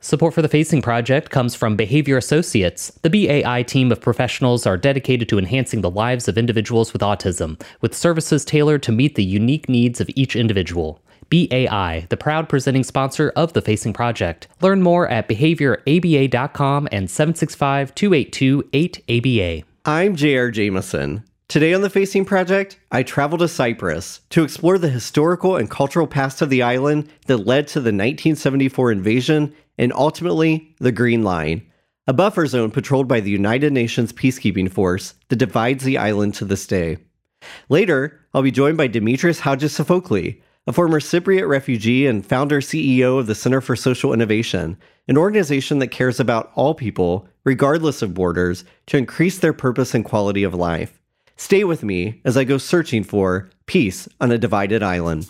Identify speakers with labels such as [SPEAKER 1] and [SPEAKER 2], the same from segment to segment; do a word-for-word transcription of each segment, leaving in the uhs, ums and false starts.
[SPEAKER 1] Support for the Facing Project comes from Behavior Associates. The B A I team of professionals are dedicated to enhancing the lives of individuals with autism, with services tailored to meet the unique needs of each individual. B A I, the proud presenting sponsor of the Facing Project. Learn more at behavior a b a dot com and seven six five, two eight two, eight A B A.
[SPEAKER 2] I'm J R. Jameson. Today on the Facing Project, I travel to Cyprus to explore the historical and cultural past of the island that led to the nineteen seventy-four invasion and ultimately the Green Line, a buffer zone patrolled by the United Nations peacekeeping force that divides the island to this day. Later, I'll be joined by Dimitris Hadjisofoklou, a former Cypriot refugee and founder C E O of the Center for Social Innovation, an organization that cares about all people, regardless of borders, to increase their purpose and quality of life. Stay with me as I go searching for peace on a divided island.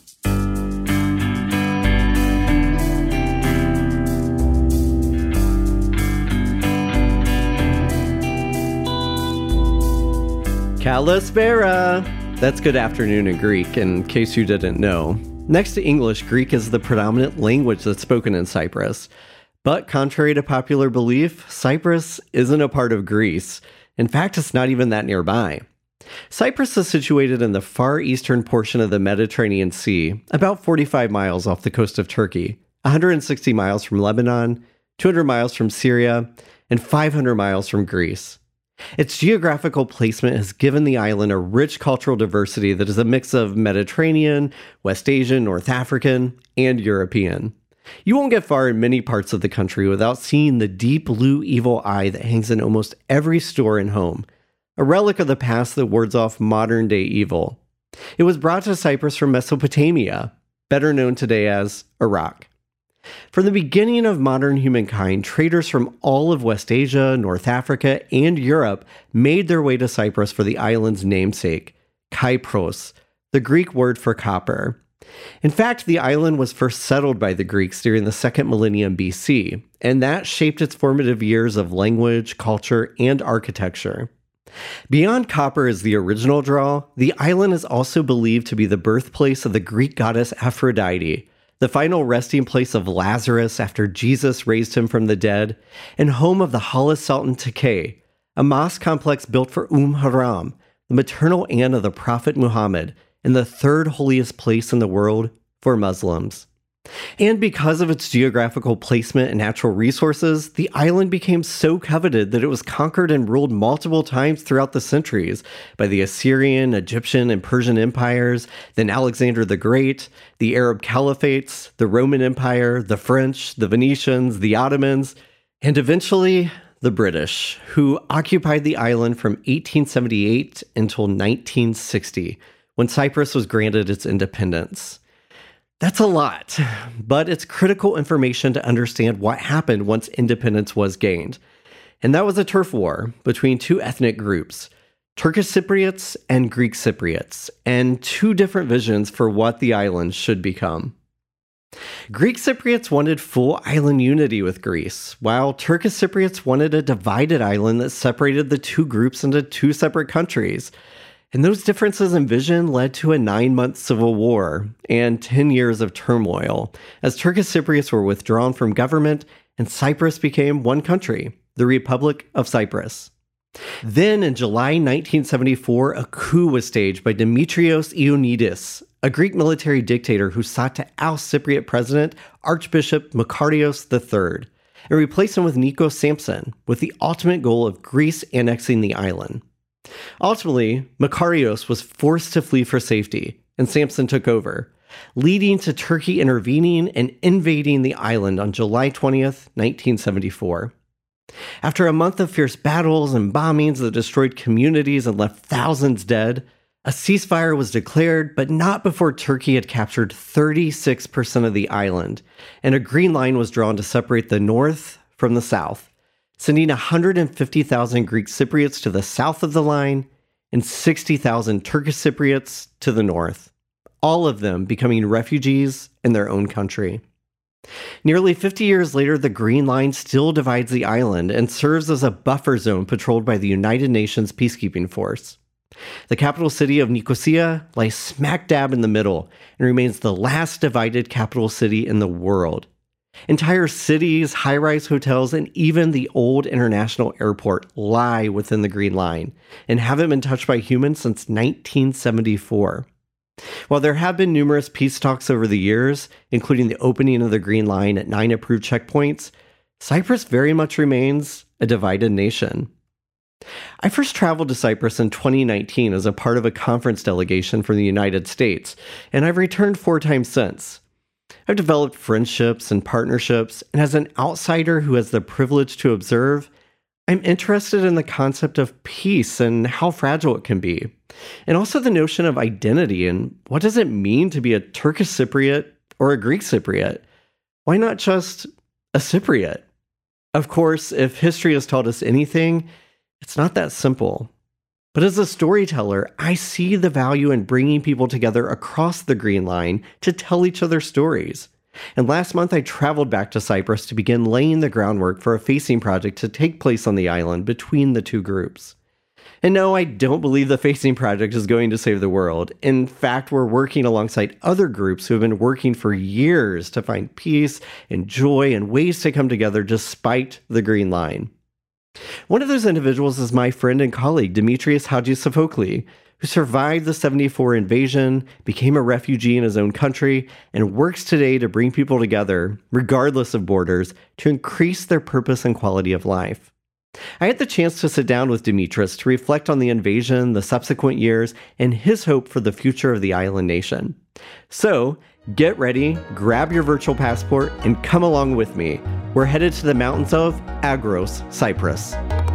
[SPEAKER 2] Kalispera! That's good afternoon in Greek, in case you didn't know. Next to English, Greek is the predominant language that's spoken in Cyprus. But contrary to popular belief, Cyprus isn't a part of Greece. In fact, it's not even that nearby. Cyprus is situated in the far eastern portion of the Mediterranean Sea, about forty-five miles off the coast of Turkey, one hundred sixty miles from Lebanon, two hundred miles from Syria, and five hundred miles from Greece. Its geographical placement has given the island a rich cultural diversity that is a mix of Mediterranean, West Asian, North African, and European. You won't get far in many parts of the country without seeing the deep blue evil eye that hangs in almost every store and home, a relic of the past that wards off modern-day evil. It was brought to Cyprus from Mesopotamia, better known today as Iraq. From the beginning of modern humankind, traders from all of West Asia, North Africa, and Europe made their way to Cyprus for the island's namesake, Kypros, the Greek word for copper. In fact, the island was first settled by the Greeks during the second millennium B C, and that shaped its formative years of language, culture, and architecture. Beyond copper as the original draw, the island is also believed to be the birthplace of the Greek goddess Aphrodite, the final resting place of Lazarus after Jesus raised him from the dead, and home of the Hagia Sultan Tekke, a mosque complex built for Umm Haram, the maternal aunt of the Prophet Muhammad, and the third holiest place in the world for Muslims. And because of its geographical placement and natural resources, the island became so coveted that it was conquered and ruled multiple times throughout the centuries by the Assyrian, Egyptian, and Persian empires, then Alexander the Great, the Arab caliphates, the Roman Empire, the French, the Venetians, the Ottomans, and eventually the British, who occupied the island from eighteen seventy-eight until nineteen sixty, when Cyprus was granted its independence. That's a lot, but it's critical information to understand what happened once independence was gained. And that was a turf war between two ethnic groups, Turkish Cypriots and Greek Cypriots, and two different visions for what the island should become. Greek Cypriots wanted full island unity with Greece, while Turkish Cypriots wanted a divided island that separated the two groups into two separate countries. And those differences in vision led to a nine-month civil war and ten years of turmoil, as Turkish Cypriots were withdrawn from government and Cyprus became one country, the Republic of Cyprus. Then, in July nineteen seventy-four, a coup was staged by Dimitrios Ioannidis, a Greek military dictator who sought to oust Cypriot president Archbishop Makarios the third, and replace him with Nikos Samson, with the ultimate goal of Greece annexing the island. Ultimately, Makarios was forced to flee for safety, and Samson took over, leading to Turkey intervening and invading the island on July twentieth, nineteen seventy-four. After a month of fierce battles and bombings that destroyed communities and left thousands dead, a ceasefire was declared, but not before Turkey had captured thirty-six percent of the island, and a green line was drawn to separate the north from the south, sending one hundred fifty thousand Greek Cypriots to the south of the line and sixty thousand Turkish Cypriots to the north, all of them becoming refugees in their own country. Nearly fifty years later, the Green Line still divides the island and serves as a buffer zone patrolled by the United Nations peacekeeping force. The capital city of Nicosia lies smack dab in the middle and remains the last divided capital city in the world. Entire cities, high-rise hotels, and even the old international airport lie within the Green Line and haven't been touched by humans since nineteen seventy-four. While there have been numerous peace talks over the years, including the opening of the Green Line at nine approved checkpoints, Cyprus very much remains a divided nation. I first traveled to Cyprus in twenty nineteen as a part of a conference delegation from the United States, and I've returned four times since. I've developed friendships and partnerships, and as an outsider who has the privilege to observe, I'm interested in the concept of peace and how fragile it can be, and also the notion of identity and what does it mean to be a Turkish Cypriot or a Greek Cypriot? Why not just a Cypriot? Of course, if history has taught us anything, it's not that simple. But as a storyteller, I see the value in bringing people together across the Green Line to tell each other stories. And last month, I traveled back to Cyprus to begin laying the groundwork for a facing project to take place on the island between the two groups. And no, I don't believe the Facing Project is going to save the world. In fact, we're working alongside other groups who have been working for years to find peace and joy and ways to come together despite the Green Line. One of those individuals is my friend and colleague, Demetrios Hadjisofoklou, who survived the seventy-four invasion, became a refugee in his own country, and works today to bring people together, regardless of borders, to increase their purpose and quality of life. I had the chance to sit down with Demetrios to reflect on the invasion, the subsequent years, and his hope for the future of the island nation. So, get ready, grab your virtual passport, and come along with me. We're headed to the mountains of Agros, Cyprus.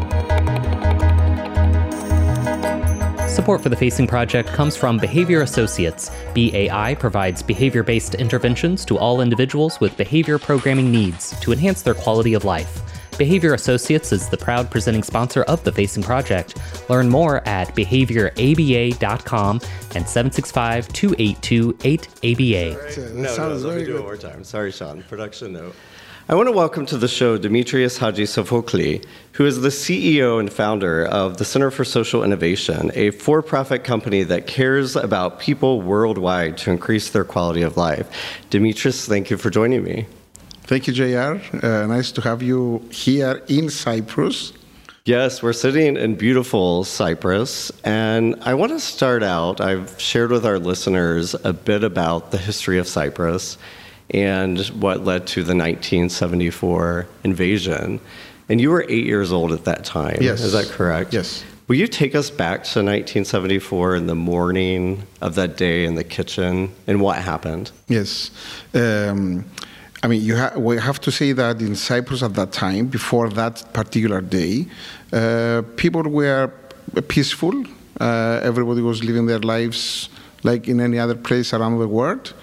[SPEAKER 1] Support for the Facing Project comes from Behavior Associates. B A I provides behavior-based interventions to all individuals with behavior programming needs to enhance their quality of life. Behavior Associates is the proud presenting sponsor of the Facing Project. Learn more at behavior a b a dot com and seven six five, two eight two, eight A B A.
[SPEAKER 2] No, no, let me do it one more time. Sorry, Sean. Production note. I want to welcome to the show Demetrios Hadjisofoklou, who is the C E O and founder of the Center for Social Innovation, a for-profit company that cares about people worldwide to increase their quality of life. Demetrios, thank you for joining me.
[SPEAKER 3] Thank you, J R. Uh, nice to have you here in Cyprus.
[SPEAKER 2] Yes, we're sitting in beautiful Cyprus, and I want to start out, I've shared with our listeners a bit about the history of Cyprus and what led to the nineteen seventy-four invasion. And you were eight years old at that time.
[SPEAKER 3] Yes.
[SPEAKER 2] Is that correct?
[SPEAKER 3] Yes.
[SPEAKER 2] Will you take us back to nineteen seventy-four in the morning of that day in the kitchen and what happened?
[SPEAKER 3] Yes. Um, I mean, you ha- we have to say that in Cyprus at that time, before that particular day, uh, people were peaceful. Uh, everybody was living their lives like in any other place around the world.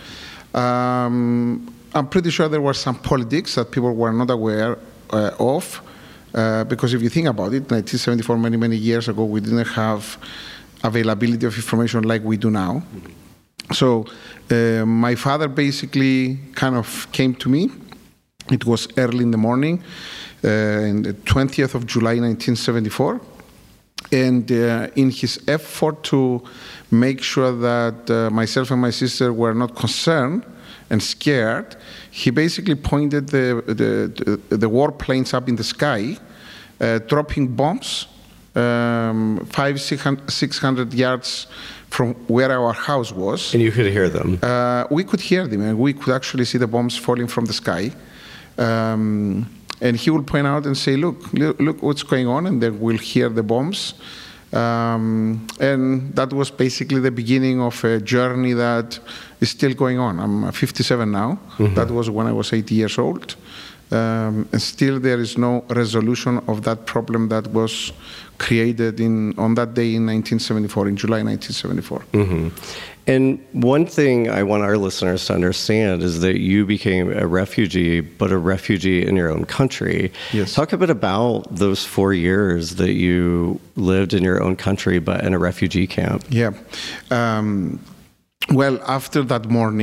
[SPEAKER 3] Um, I'm pretty sure there was some politics that people were not aware uh, of, uh, because if you think about it, nineteen seventy-four, many, many years ago, we didn't have availability of information like we do now. Mm-hmm. So uh, my father basically kind of came to me. It was early in the morning, uh, in the twentieth of July, nineteen seventy-four. And uh, in his effort to make sure that uh, myself and my sister were not concerned and scared, he basically pointed the, the, the, the warplanes up in the sky, uh, dropping bombs um, five, six hundred yards from where our house was.
[SPEAKER 2] And you could hear them?
[SPEAKER 3] Uh, we could hear them, and we could actually see the bombs falling from the sky. Um, and he would point out and say, look, look, look what's going on, and then we'll hear the bombs. Um, and that was basically the beginning of a journey that is still going on. I'm fifty-seven now. Mm-hmm. That was when I was eight years old. Um, and still there is no resolution of that problem that was created in on that day in nineteen seventy-four, in July nineteen seventy-four.
[SPEAKER 2] Mm-hmm. And one thing I want our listeners to understand is that you became a refugee, but a refugee in your own country.
[SPEAKER 3] Yes.
[SPEAKER 2] Talk a bit about those four years that you lived in your own country, but in a refugee camp.
[SPEAKER 3] Yeah. Um, well, after that morning,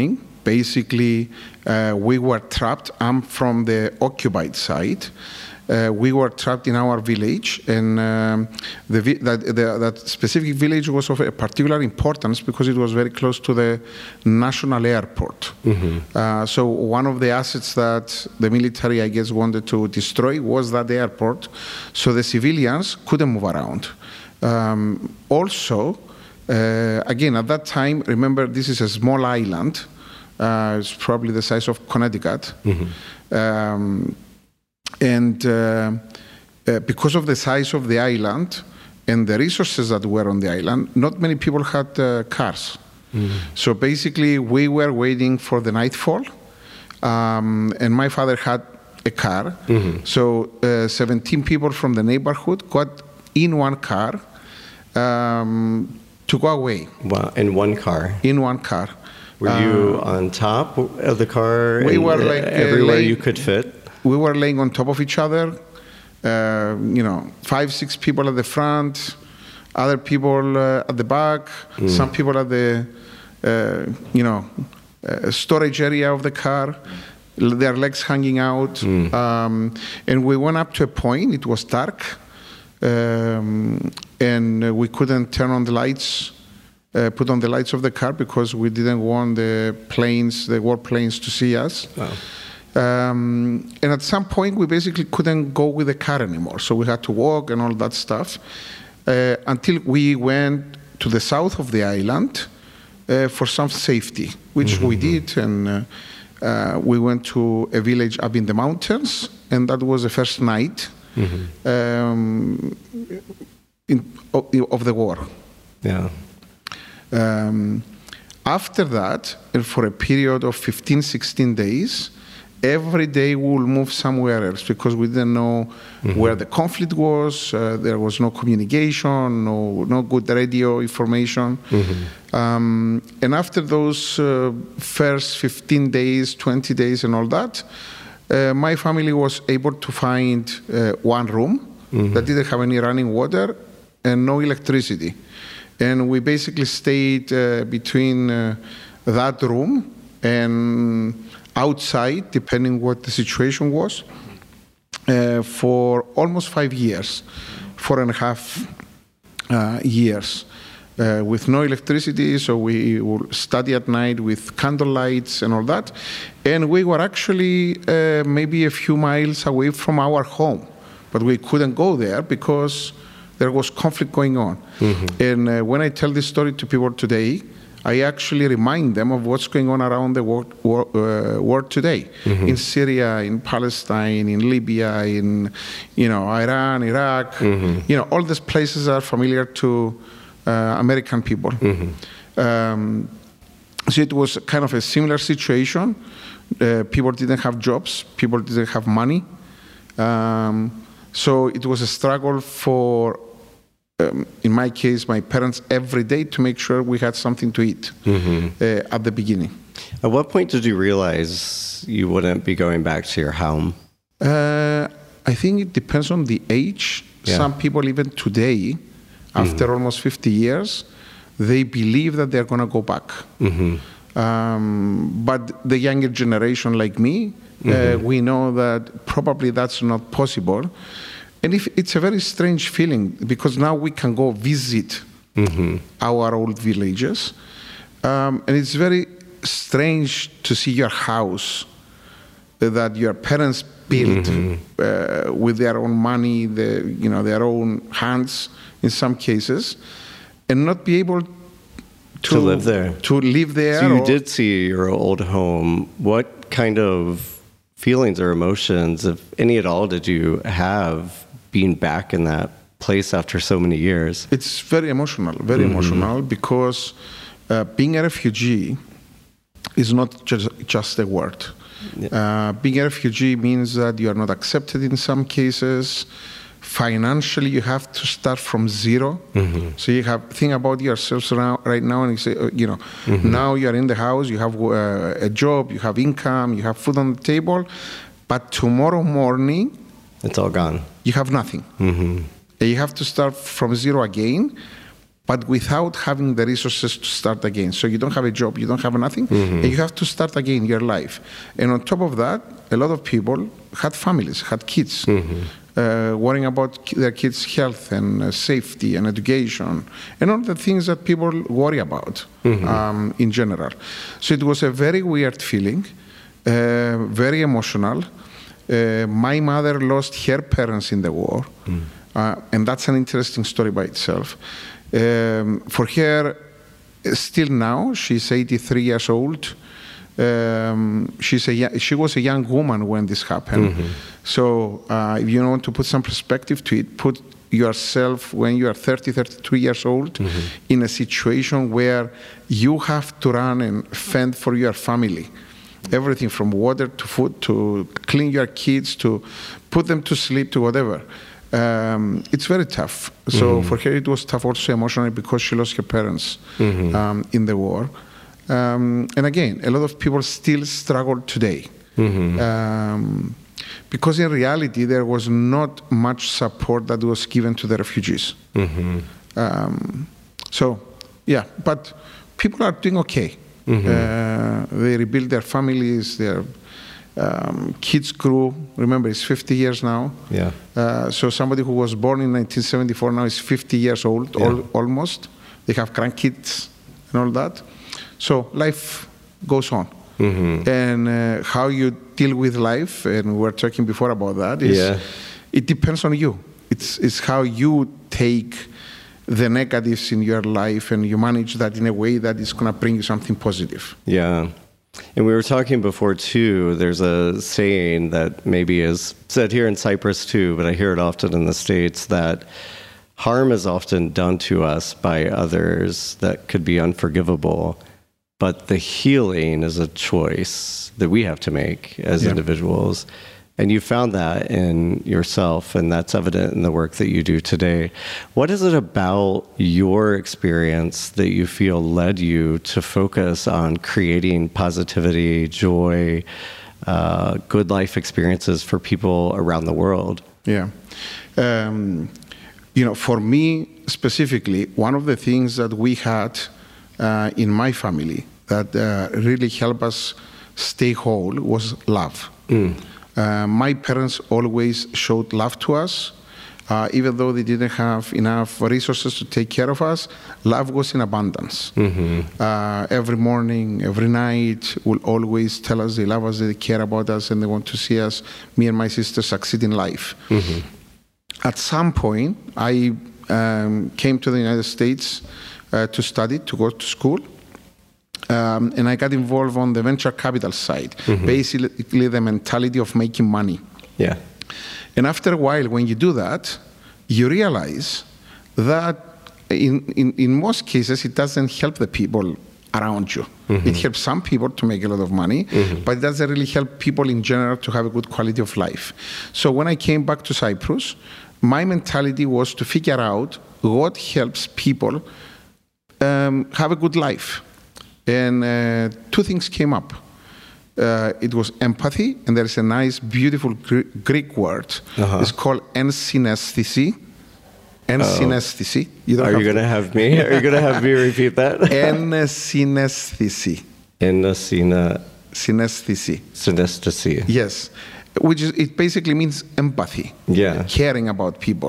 [SPEAKER 3] Basically, uh, we were trapped. I'm from the occupied side. Uh, we were trapped in our village, and um, the, vi- that, the, that specific village was of a particular importance because it was very close to the national airport. Mm-hmm. Uh, so one of the assets that the military, I guess, wanted to destroy was that airport, so the civilians couldn't move around. Um, also, uh, again, at that time, remember, this is a small island. Uh, it's probably the size of Connecticut. Mm-hmm. Um, And uh, uh, because of the size of the island and the resources that were on the island, not many people had uh, cars. Mm-hmm. So basically, we were waiting for the nightfall, um, and my father had a car. Mm-hmm. So uh, seventeen people from the neighborhood got in one car um, to go away.
[SPEAKER 2] Wow, in one car?
[SPEAKER 3] In one car.
[SPEAKER 2] Were uh, you on top of the car?
[SPEAKER 3] We were like uh,
[SPEAKER 2] everywhere
[SPEAKER 3] lay-
[SPEAKER 2] you could fit?
[SPEAKER 3] We were laying on top of each other, uh, you know, five, six people at the front, other people uh, at the back, mm. some people at the, uh, you know, uh, storage area of the car, their legs hanging out. Mm. Um, and we went up to a point, it was dark, um, and we couldn't turn on the lights, uh, put on the lights of the car because we didn't want the planes, the warplanes to see us. Wow. Um, and at some point, we basically couldn't go with the car anymore. So we had to walk and all that stuff uh, until we went to the south of the island uh, for some safety, which mm-hmm. we did. And uh, uh, we went to a village up in the mountains, and that was the first night mm-hmm. um, in, of, of the war.
[SPEAKER 2] Yeah.
[SPEAKER 3] Um, after that, and for a period of fifteen, sixteen days, every day we will move somewhere else because we didn't know mm-hmm. where the conflict was. Uh, there was no communication, no no good radio information. Mm-hmm. Um, and after those uh, first fifteen days, twenty days and all that, uh, my family was able to find uh, one room mm-hmm. that didn't have any running water and no electricity. And we basically stayed uh, between uh, that room and outside, depending what the situation was, uh, for almost five years, four and a half uh, years, uh, with no electricity. So we would study at night with candle lights and all that. And we were actually uh, maybe a few miles away from our home, but we couldn't go there because there was conflict going on. Mm-hmm. And uh, when I tell this story to people today, I actually remind them of what's going on around the world, uh, world today, mm-hmm. in Syria, in Palestine, in Libya, in you know Iran, Iraq. Mm-hmm. You know, all these places are familiar to uh, American people. Mm-hmm. Um, so it was kind of a similar situation. Uh, people didn't have jobs. People didn't have money. Um, so it was a struggle for. Um, in my case, my parents every day to make sure we had something to eat mm-hmm. uh, at the beginning.
[SPEAKER 2] At what point did you realize you wouldn't be going back to your home?
[SPEAKER 3] Uh, I think it depends on the age. Yeah. Some people, even today, after mm-hmm. almost fifty years, they believe that they're going to go back. Mm-hmm. Um, but the younger generation like me, mm-hmm. uh, we know that probably that's not possible. And if it's a very strange feeling because now we can go visit mm-hmm. our old villages. Um, and it's very strange to see your house that your parents built mm-hmm. uh, with their own money, the, you know, their own hands in some cases, and not be able to,
[SPEAKER 2] to live there.
[SPEAKER 3] To live there.
[SPEAKER 2] So you
[SPEAKER 3] or,
[SPEAKER 2] did see your old home. What kind of feelings or emotions, if any at all, did you have being back in that place after so many years?
[SPEAKER 3] It's very emotional, very mm-hmm. emotional, because uh, being a refugee is not just, just a word. Yeah. Uh, being a refugee means that you are not accepted in some cases. Financially, you have to start from zero. Mm-hmm. So you have think about yourselves now, right now, and you say, uh, you know, mm-hmm. now you are in the house, you have uh, a job, you have income, you have food on the table, but tomorrow morning,
[SPEAKER 2] it's all gone.
[SPEAKER 3] You have nothing. Mm-hmm. You have to start from zero again. but without having the resources to start again. So you don't have a job, you don't have nothing, mm-hmm. and you have to start again your life. And on top of that, a lot of people had families, had kids, mm-hmm. uh, worrying about their kids' health and uh, safety and education, and all the things that people worry about mm-hmm. um, in general. So it was a very weird feeling, uh, very emotional. Uh, my mother lost her parents in the war, mm. uh, and that's an interesting story by itself. Um, for her, still now, she's eighty-three years old. Um, she's a, she was a young woman when this happened. Mm-hmm. So uh, if you want to put some perspective to it, put yourself when you are thirty, thirty-two years old mm-hmm. in a situation where you have to run and fend for your family. Everything from water to food to clean your kids to put them to sleep to whatever. Um, it's very tough. So mm-hmm. for her, it was tough also emotionally because she lost her parents mm-hmm. um, in the war. Um, and again, a lot of people still struggle today. Mm-hmm. Um, because in reality, there was not much support that was given to the refugees. Mm-hmm. Um, so, yeah, but people are doing okay. Mm-hmm. Uh, they rebuild their families, their Um, kids grew. Remember, it's fifty years now.
[SPEAKER 2] Yeah.
[SPEAKER 3] Uh, so somebody who was born in nineteen seventy-four now is fifty years old,
[SPEAKER 2] yeah.
[SPEAKER 3] al- almost. They have grandkids and all that. So life goes on. Mm-hmm. And uh, how you deal with life, and we were talking before about that, is
[SPEAKER 2] yeah.
[SPEAKER 3] it depends on you. It's, it's how you take the negatives in your life and you manage that in a way that is going to bring you something positive.
[SPEAKER 2] Yeah. And we were talking before, too, there's a saying that maybe is said here in Cyprus, too, but I hear it often in the States, that harm is often done to us by others that could be unforgivable, but the healing is a choice that we have to make as yeah. individuals. And you found that in yourself, and that's evident in the work that you do today. What is it about your experience that you feel led you to focus on creating positivity, joy, uh, good life experiences for people around the world?
[SPEAKER 3] Yeah. Um, you know, for me specifically, one of the things that we had uh, in my family that uh, really helped us stay whole was love. Mm. Uh, my parents always showed love to us. Uh, even though they didn't have enough resources to take care of us, love was in abundance. Mm-hmm. Uh, every morning, every night, will always tell us they love us, they care about us, and they want to see us, me and my sister, succeed in life. Mm-hmm. At some point, I um, came to the United States uh, to study, to go to school. Um, and I got involved on the venture capital side, mm-hmm. basically the mentality of making money.
[SPEAKER 2] Yeah.
[SPEAKER 3] And after a while, when you do that, you realize that in, in, in most cases, it doesn't help the people around you. Mm-hmm. It helps some people to make a lot of money, mm-hmm. but it doesn't really help people in general to have a good quality of life. So when I came back to Cyprus, my mentality was to figure out what helps people um, have a good life. And uh, two things came up. Uh, it was empathy, and there's a nice, beautiful Gr- Greek word. Uh-huh. It's called ensynesthesis. Ensynesthesis. You
[SPEAKER 2] Are you going to have me? Are you going to have me repeat that?
[SPEAKER 3] Ensynesthesis.
[SPEAKER 2] Ensynesthesis.
[SPEAKER 3] Synesthesis.
[SPEAKER 2] Synesthesis.
[SPEAKER 3] Yes. Which is, it basically means empathy.
[SPEAKER 2] Yeah.
[SPEAKER 3] Caring about people.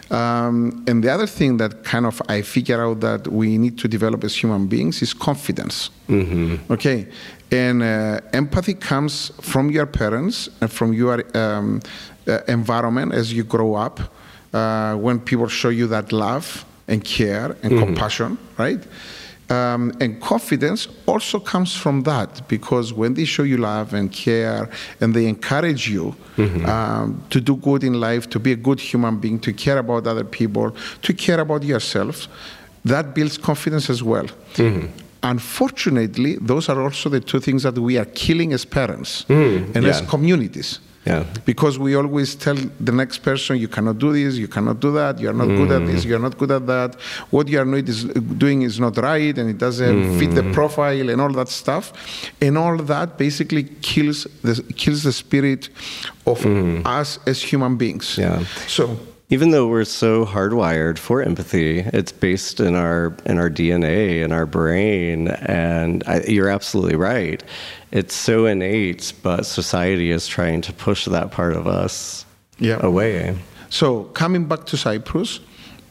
[SPEAKER 3] Um, and the other thing that kind of I figure out that we need to develop as human beings is confidence. Mm-hmm. Okay. And uh, empathy comes from your parents and from your um, uh, environment as you grow up, uh, when people show you that love and care and mm-hmm. compassion, right? Um, and confidence also comes from that, because when they show you love and care and they encourage you mm-hmm. um, to do good in life, to be a good human being, to care about other people, to care about yourself, that builds confidence as well. Mm-hmm. Unfortunately, those are also the two things that we are killing as parents mm, and yeah. as communities.
[SPEAKER 2] Yeah.
[SPEAKER 3] Because we always tell the next person, you cannot do this, you cannot do that, you're not mm. good at this, you're not good at that, what you are not is, doing is not right, and it doesn't mm. fit the profile and all that stuff. And all that basically kills the, kills the spirit of mm. us as human beings.
[SPEAKER 2] Yeah.
[SPEAKER 3] So
[SPEAKER 2] Even though we're so hardwired for empathy, it's based in our in our D N A, in our brain, and I, you're absolutely right. It's so innate, but society is trying to push that part of us
[SPEAKER 3] yeah.
[SPEAKER 2] away.
[SPEAKER 3] So coming back to Cyprus,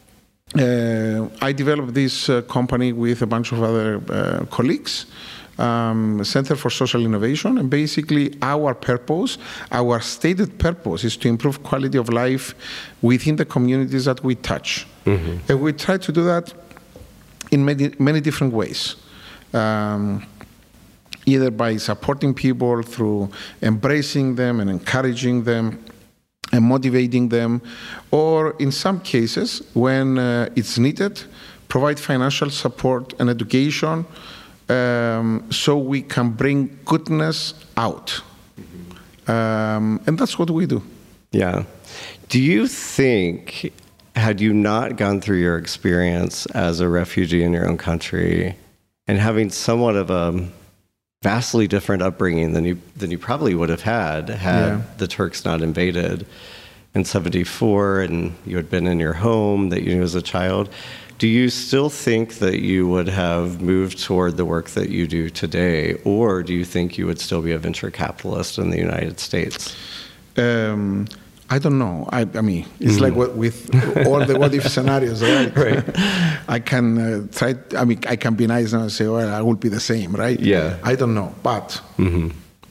[SPEAKER 3] uh, I developed this uh, company with a bunch of other uh, colleagues. Um, Center for Social Innovation, and basically our purpose, our stated purpose is to improve quality of life within the communities that we touch. Mm-hmm. And we try to do that in many, many different ways. Um, either by supporting people through embracing them and encouraging them and motivating them, or in some cases, when uh, it's needed, provide financial support and education Um, so we can bring goodness out. Mm-hmm. Um, and that's what we do.
[SPEAKER 2] Yeah. Do you think, had you not gone through your experience as a refugee in your own country and having somewhat of a vastly different upbringing than you than you probably would have had had yeah. the Turks not invaded in seventy-four and you had been in your home that you knew as a child, do you still think that you would have moved toward the work that you do today, or do you think you would still be a venture capitalist in the United States?
[SPEAKER 3] Um, I don't know. I, I mean, it's mm. like what, with all the what-if scenarios, right?
[SPEAKER 2] Right.
[SPEAKER 3] I can uh, try. I mean, I can be nice and say, "Well, I will be the same," right?
[SPEAKER 2] Yeah.
[SPEAKER 3] I don't know, but
[SPEAKER 2] mm-hmm.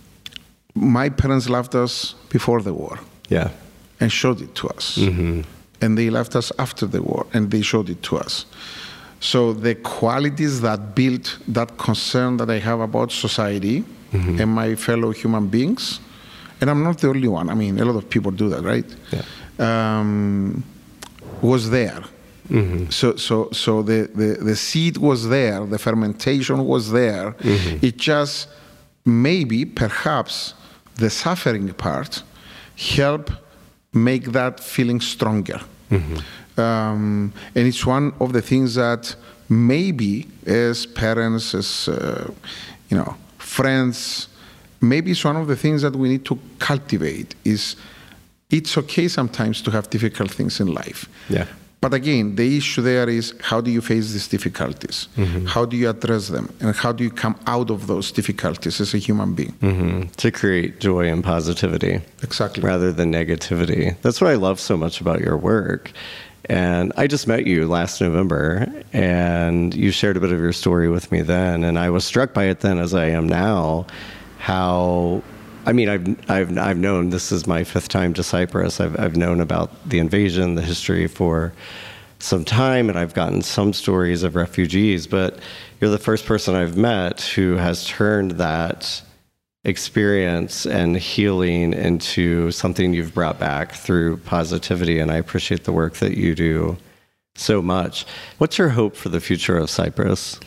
[SPEAKER 3] my parents loved us before the war.
[SPEAKER 2] Yeah.
[SPEAKER 3] And showed it to us.
[SPEAKER 2] Mm-hmm.
[SPEAKER 3] And they left us after the war, and they showed it to us. So the qualities that built that concern that I have about society mm-hmm. and my fellow human beings, and I'm not the only one. I mean, a lot of people do that, right?
[SPEAKER 2] Yeah.
[SPEAKER 3] Um, was there. Mm-hmm. So, so, so the, the, the seed was there, the fermentation was there. Mm-hmm. It just maybe, perhaps, the suffering part helped make that feeling stronger. Mm-hmm. Um, and it's one of the things that maybe as parents, as, uh, you know, friends, maybe it's one of the things that we need to cultivate is it's okay sometimes to have difficult things in life.
[SPEAKER 2] Yeah.
[SPEAKER 3] But again, the issue there is how do you face these difficulties? Mm-hmm. How do you address them? And how do you come out of those difficulties as a human being?
[SPEAKER 2] Mm-hmm. To create joy and positivity.
[SPEAKER 3] Exactly.
[SPEAKER 2] Rather than negativity. That's what I love so much about your work. And I just met you last November, and you shared a bit of your story with me then, and I was struck by it then as I am now, how... I mean, I've I've I've known, this is my fifth time to Cyprus. I've I've known about the invasion, the history for some time, and I've gotten some stories of refugees. But you're the first person I've met who has turned that experience and healing into something you've brought back through positivity. And I appreciate the work that you do so much. What's your hope for the future of Cyprus?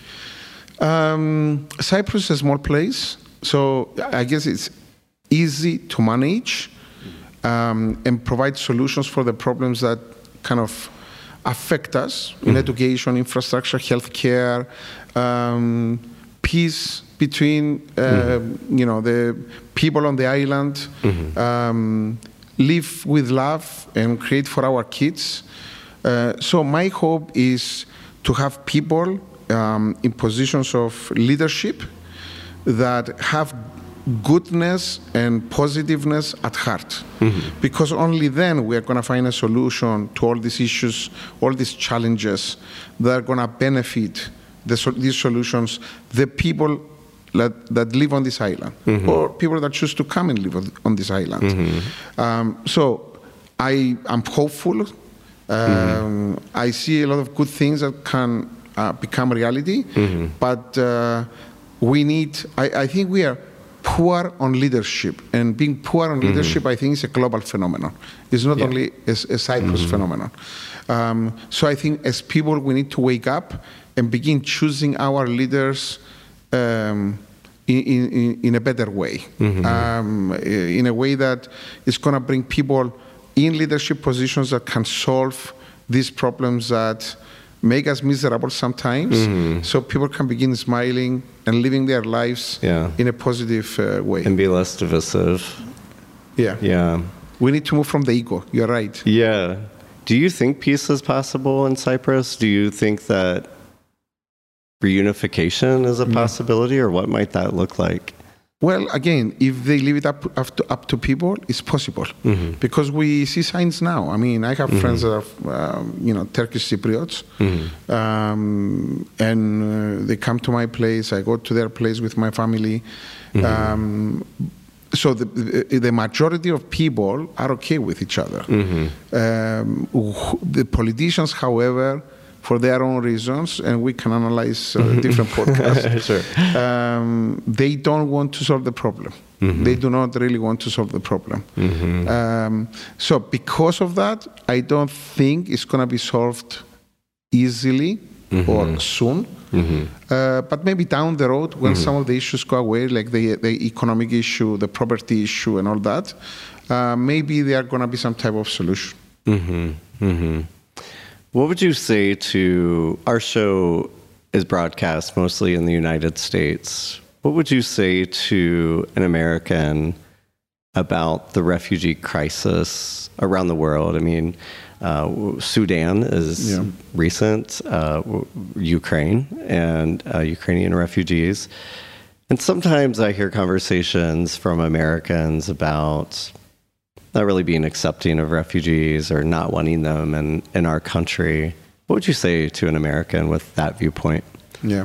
[SPEAKER 3] Um, Cyprus is a small place, so I guess it's easy to manage um, and provide solutions for the problems that kind of affect us in mm-hmm. education, infrastructure, healthcare, um, peace between uh, mm-hmm. you know the people on the island, mm-hmm. um, live with love and create for our kids. Uh, so my hope is to have people um, in positions of leadership that have goodness and positiveness at heart. Mm-hmm. Because only then we are going to find a solution to all these issues, all these challenges that are going to benefit the, these solutions, the people that, that live on this island, mm-hmm. or people that choose to come and live on this island. Mm-hmm. Um, so I am hopeful. Um, mm-hmm. I see a lot of good things that can uh, become reality, mm-hmm. but uh, we need, I, I think we are poor on leadership, and being poor on mm-hmm. leadership, I think, is a global phenomenon. It's not yeah. only a, a Cyprus mm-hmm. phenomenon. Um, so I think as people, we need to wake up and begin choosing our leaders um, in, in, in a better way, mm-hmm. um, in a way that is going to bring people in leadership positions that can solve these problems that make us miserable sometimes, mm-hmm. so people can begin smiling and living their lives yeah. in a positive uh, way.
[SPEAKER 2] And be less divisive.
[SPEAKER 3] Yeah.
[SPEAKER 2] Yeah.
[SPEAKER 3] We need to move from the ego. You're right.
[SPEAKER 2] Yeah. Do you think peace is possible in Cyprus? Do you think that reunification is a possibility, or what might that look like?
[SPEAKER 3] Well, again, if they leave it up, up, to, up to people, it's possible. Mm-hmm. Because we see signs now. I mean, I have mm-hmm. friends that are, um, you know, Turkish Cypriots, mm-hmm. um, and uh, they come to my place. I go to their place with my family. Mm-hmm. Um, so the, the majority of people are okay with each other. Mm-hmm. Um, the politicians, however, for their own reasons, and we can analyze uh, different podcasts. Sure. um, they don't want to solve the problem. Mm-hmm. They do not really want to solve the problem. Mm-hmm. Um, so because of that, I don't think it's going to be solved easily mm-hmm. or soon. Mm-hmm. Uh, but maybe down the road, when mm-hmm. some of the issues go away, like the, the economic issue, the property issue, and all that, uh, maybe there are going to be some type of solution.
[SPEAKER 2] Mm-hmm. Mm-hmm. What would you say to, our show is broadcast mostly in the United States. What would you say to an American about the refugee crisis around the world? I mean, uh, Sudan is yeah. recent, uh, Ukraine and uh, Ukrainian refugees. And sometimes I hear conversations from Americans about not really being accepting of refugees or not wanting them in, in our country. What would you say to an American with that viewpoint?
[SPEAKER 3] Yeah.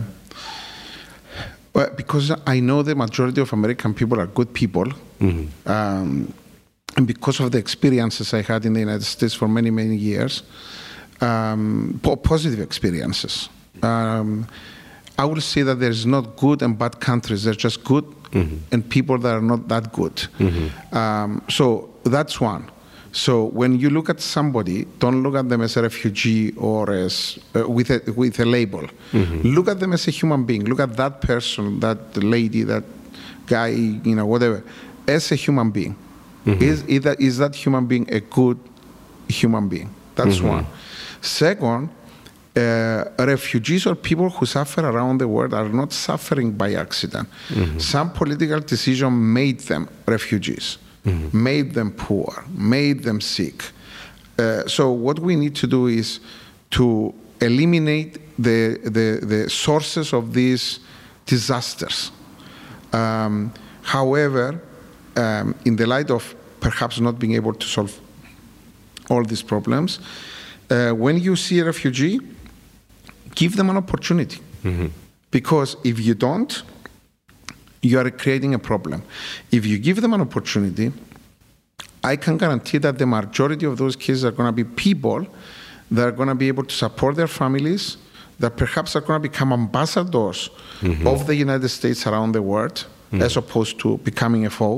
[SPEAKER 3] Well, because I know the majority of American people are good people. Mm-hmm. Um, and because of the experiences I had in the United States for many, many years, um, positive experiences. Um, I will say that there's not good and bad countries. There's just good mm-hmm. and people that are not that good. Mm-hmm. Um, so that's one. So when you look at somebody, don't look at them as a refugee or as uh, with a with a label. Mm-hmm. Look at them as a human being. Look at that person, that lady, that guy, you know, whatever, as a human being. Mm-hmm. Is is that, is that human being a good human being? That's mm-hmm. one. Second, uh, refugees or people who suffer around the world are not suffering by accident. Mm-hmm. Some political decision made them refugees. Mm-hmm. Made them poor, made them sick. Uh, so what we need to do is to eliminate the, the, the sources of these disasters. Um, however, um, in the light of perhaps not being able to solve all these problems, uh, when you see a refugee, give them an opportunity. Mm-hmm. Because if you don't, you are creating a problem. If you give them an opportunity, I can guarantee that the majority of those cases are going to be people that are going to be able to support their families, that perhaps are going to become ambassadors mm-hmm. of the United States around the world, mm-hmm. as opposed to becoming a foe.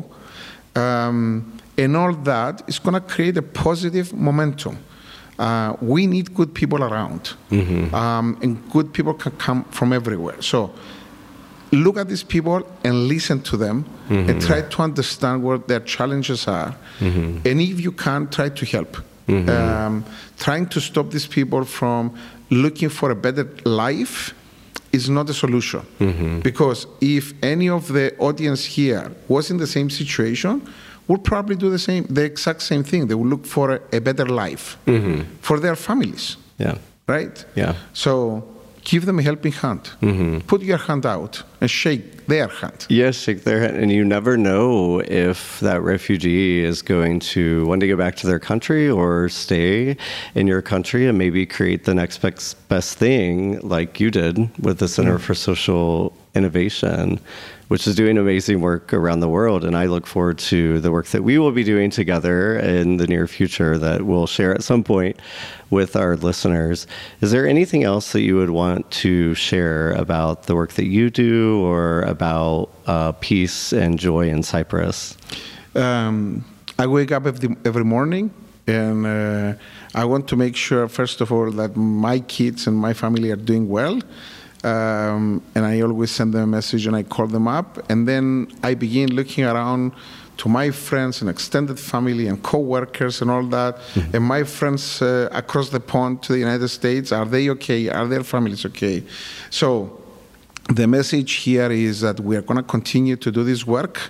[SPEAKER 3] Um, and all that is going to create a positive momentum. Uh, we need good people around, mm-hmm. um, and good people can come from everywhere. So look at these people and listen to them mm-hmm. and try to understand what their challenges are. Mm-hmm. And if you can, try to help. Mm-hmm. Um, trying to stop these people from looking for a better life is not a solution. Mm-hmm. Because if any of the audience here was in the same situation, would probably do the same, the exact same thing. They will look for a, a better life mm-hmm. for their families.
[SPEAKER 2] Yeah.
[SPEAKER 3] Right?
[SPEAKER 2] Yeah.
[SPEAKER 3] So give them a helping hand. Mm-hmm. Put your hand out and shake their hand.
[SPEAKER 2] Yes, shake their hand. And you never know if that refugee is going to one day go back to their country or stay in your country and maybe create the next best, best thing like you did with the Center mm-hmm. for Social Innovation, which is doing amazing work around the world. And I look forward to the work that we will be doing together in the near future that we'll share at some point with our listeners. Is there anything else that you would want to share about the work that you do or about uh, peace and joy in Cyprus?
[SPEAKER 3] Um, I wake up every, every morning and uh, I want to make sure, first of all, that my kids and my family are doing well. Um, and I always send them a message and I call them up. And then I begin looking around to my friends and extended family and co-workers and all that. Mm-hmm. And my friends uh, across the pond to the United States, are they okay? Are their families okay? So the message here is that we are going to continue to do this work.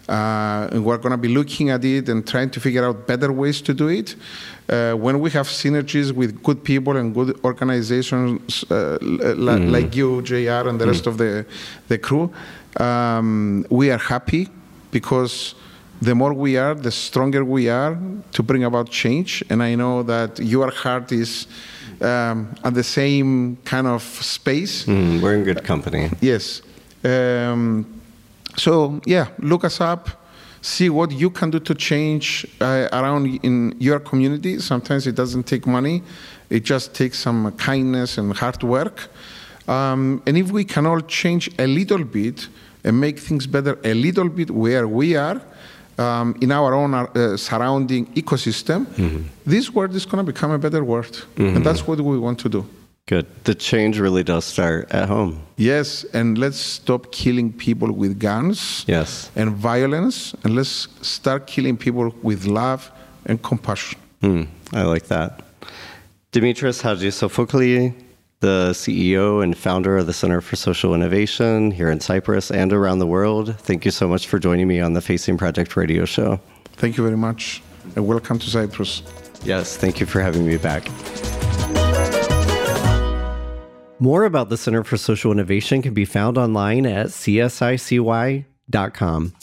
[SPEAKER 3] Uh, and we're going to be looking at it and trying to figure out better ways to do it. Uh, when we have synergies with good people and good organizations uh, l- mm. like you, J R, and the mm. rest of the, the crew, um, we are happy because the more we are, the stronger we are to bring about change. And I know that your heart is um, at the same kind of space.
[SPEAKER 2] Mm, we're in good company.
[SPEAKER 3] Uh, yes. Um, so, yeah, look us up. See what you can do to change uh, around in your community. Sometimes it doesn't take money. It just takes some kindness and hard work. Um, and if we can all change a little bit and make things better a little bit where we are, um, in our own uh, surrounding ecosystem, mm-hmm. this world is going to become a better world. Mm-hmm. And that's what we want to do.
[SPEAKER 2] Good. The change really does start at home.
[SPEAKER 3] Yes, and let's stop killing people with guns
[SPEAKER 2] yes.
[SPEAKER 3] and violence, and let's start killing people with love and compassion.
[SPEAKER 2] Mm, I like that. Dimitris Hadjisofoklou, the C E O and founder of the Center for Social Innovation here in Cyprus and around the world, thank you so much for joining me on the Facing Project radio show.
[SPEAKER 3] Thank you very much, and welcome to Cyprus.
[SPEAKER 2] Yes, thank you for having me back. More about the Center for Social Innovation can be found online at c s i c y dot com.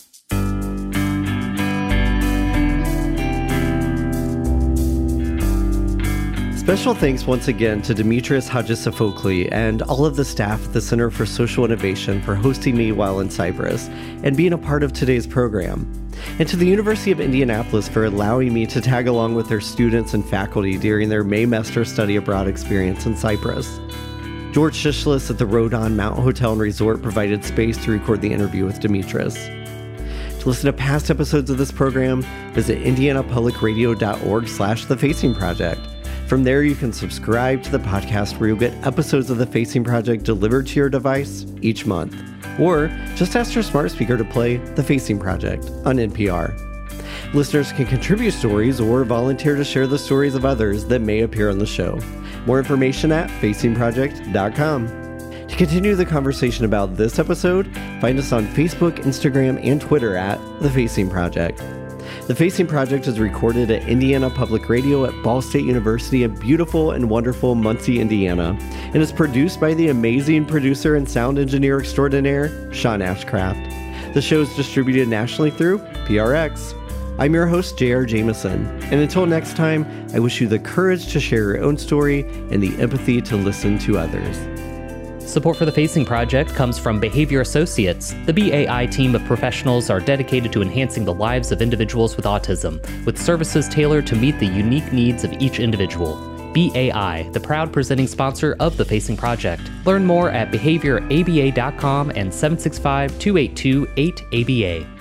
[SPEAKER 2] Special thanks once again to Dimitris Hadjisofoklou and all of the staff at the Center for Social Innovation for hosting me while in Cyprus and being a part of today's program. And to the University of Indianapolis for allowing me to tag along with their students and faculty during their Maymester study abroad experience in Cyprus. George Shishlis at the Rodon Mount Hotel and Resort provided space to record the interview with Dimitris. To listen to past episodes of this program, visit indianapublicradio.org slash The Facing Project. From there, you can subscribe to the podcast where you'll get episodes of The Facing Project delivered to your device each month. Or just ask your smart speaker to play The Facing Project on N P R. Listeners can contribute stories or volunteer to share the stories of others that may appear on the show. More information at facing project dot com. To continue the conversation about this episode, find us on Facebook, Instagram, and Twitter at The Facing Project. The Facing Project is recorded at Indiana Public Radio at Ball State University in beautiful and wonderful Muncie, Indiana, and is produced by the amazing producer and sound engineer extraordinaire, Sean Ashcraft. The show is distributed nationally through P R X. I'm your host, J R Jameson, and until next time, I wish you the courage to share your own story and the empathy to listen to others.
[SPEAKER 1] Support for the Facing Project comes from Behavior Associates. The B A I team of professionals are dedicated to enhancing the lives of individuals with autism, with services tailored to meet the unique needs of each individual. B A I, the proud presenting sponsor of the Facing Project. Learn more at behavior a b a dot com and seven six five, two eight two, eight A B A.